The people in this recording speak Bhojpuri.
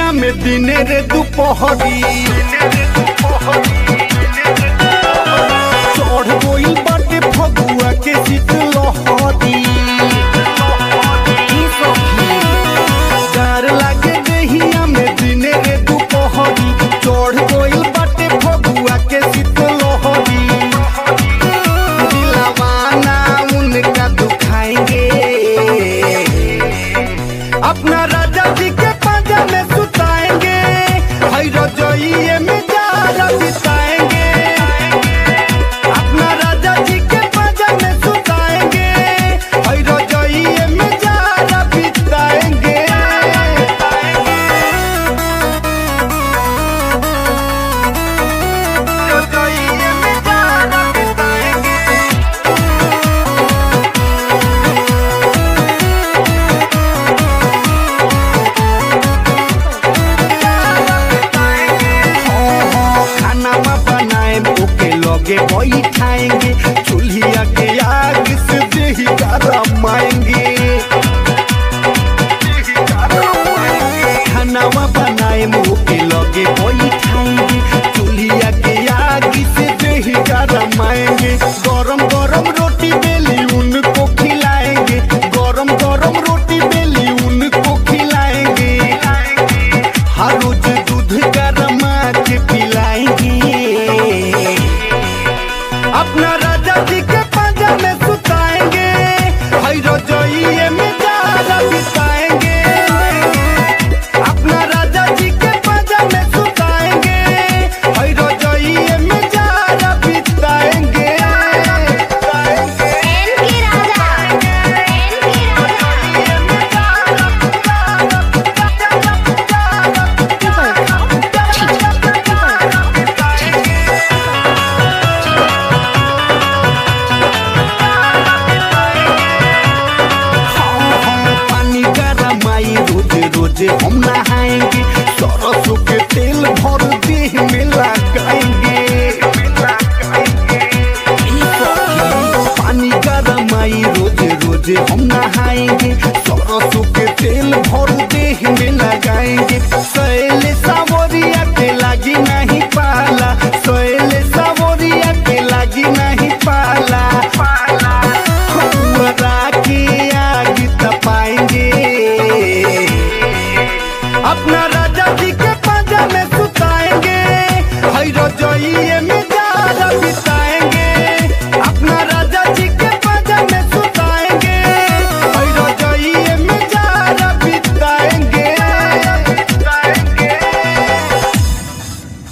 देहिया में दिन रे दुपहरी चढ़ गइल बाटे फगुआ के शीत लहरी डर लागे देहिया में दिन रे दुपहरी चढ़ गइल बाटे फगुआ के शीत लहरी दिलवाना उनका दुखाएंगे अपना राजा जी के पाजा में सुताएंगे हई रजोइये में जारा बिताएंगे अपना राजा जी के पाजा में सुताएंगे हई रजोइये में जारा बिताएंगे रजोइये में जारा बिताएंगे लगे बैठाएंगे चूल्हिया के आग से देही गरम